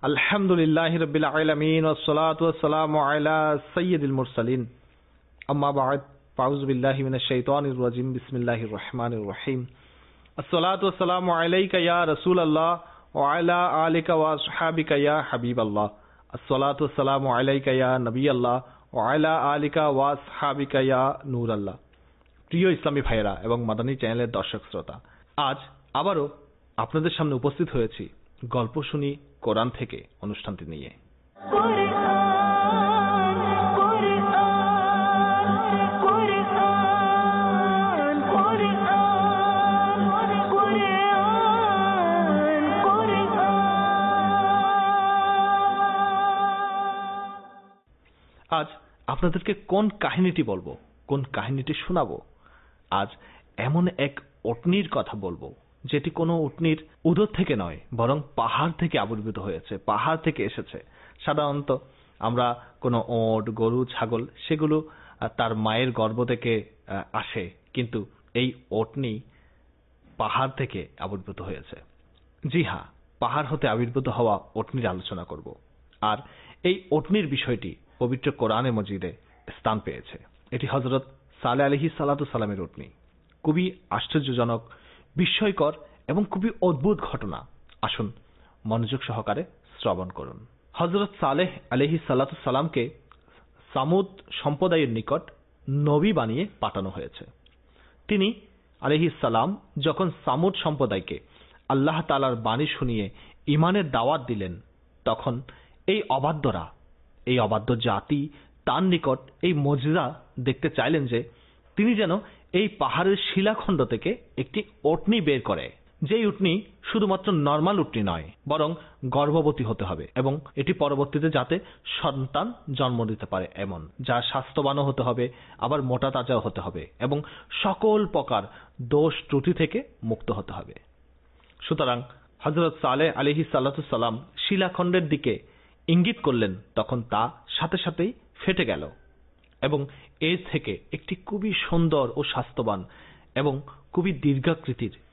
আলহামদুলিল্লাহি রাব্বিল আলামিন ওয়াসসালাতু ওয়াসসালামু আলা সাইয়্যিদিল মুরসালিন আম্মা বা'দ ফাউযু বিল্লাহি মিনাশ শাইতানির রাজিম বিসমিল্লাহির রহমানির রহিম আসসালাতু ওয়াসসালামু আলাইকা ইয়া রাসূলুল্লাহ ওয়া আলা আলিকা ওয়া আসহাবিকা ইয়া হাবিবাল্লাহ আসসালাতু ওয়াসসালামু আলাইকা ইয়া নবিয়াল্লাহ ওয়া আলা আলিকা ওয়া আসহাবিকা ইয়া নূরাল্লাহ। প্রিয় ইসলামী ভাইয়েরা এবং মাদানী চ্যানেলের দর্শক শ্রোতা, আজ আবারও আপনাদের সামনে উপস্থিত হয়েছি গল্প শুনি কোরআন থেকে অনুষ্ঠানটি নিয়ে। আজ আপনাদেরকে কোন কাহিনীটি বলবো, কোন কাহিনীটি শোনাবো? আজ এমন এক উটনির কথা বলবো যেটি কোনো উটনির উদর থেকে নয়, বরং পাহাড় থেকে আবির্ভূত হয়েছে, পাহাড় থেকে এসেছে। সাধারণত আমরা কোনো ওট, গরু, ছাগল সেগুলো তার মায়ের গর্ভ থেকে আসে, কিন্তু এই উটনি পাহাড় থেকে আবির্ভূত হয়েছে। জি হ্যাঁ, পাহাড় হতে আবির্ভূত হওয়া উটনির আলোচনা করব। আর এই উটনির বিষয়টি পবিত্র কোরআনে মজিদে স্থান পেয়েছে। এটি হযরত সালেহ আলাইহিস সালাতু সালামের উটনি। খুবই আশ্চর্যজনক, বিস্ময়কর এবং খুবই অদ্ভুত ঘটনা। আসুন মনোযোগ সহকারে শ্রবণ করুন। হযরত সালেহ আলাইহিস সালাতু সালামকে সামুদ সম্প্রদায়ের নিকট নবী বানিয়ে পাঠানো হয়েছে। তিনি আলাইহিস সালাম যখন সামুদ সম্প্রদায়কে আল্লাহ তাআলার বাণী শুনিয়ে ঈমানের দাওয়াত দিলেন, তখন এই অবাধ্য জাতি তার নিকট এই মুজিজা দেখতে চাইলেন যে তিনি যেন এই পাহাড়ের শিলাখণ্ড থেকে একটি উটনি বের করে, যেই উটনি শুধুমাত্র নরমাল উটনি নয়, বরং গর্ভবতী হতে হবে এবং এটি পরবর্তীতে যাতে সন্তান জন্ম দিতে পারে এমন, যা স্বাস্থ্যবানও হতে হবে, আবার মোটা তাজাও হতে হবে এবং সকল প্রকার দোষ ত্রুটি থেকে মুক্ত হতে হবে। সুতরাং হযরত সালেহ আলাইহিস সালাতু সালাম শিলাখণ্ডের দিকে ইঙ্গিত করলেন, তখন তা সাথে সাথেই ফেটে গেল এবং এর থেকে একটি খুবই সুন্দর ও স্বাস্থ্যবান এবং খুবই দীর্ঘাকৃতির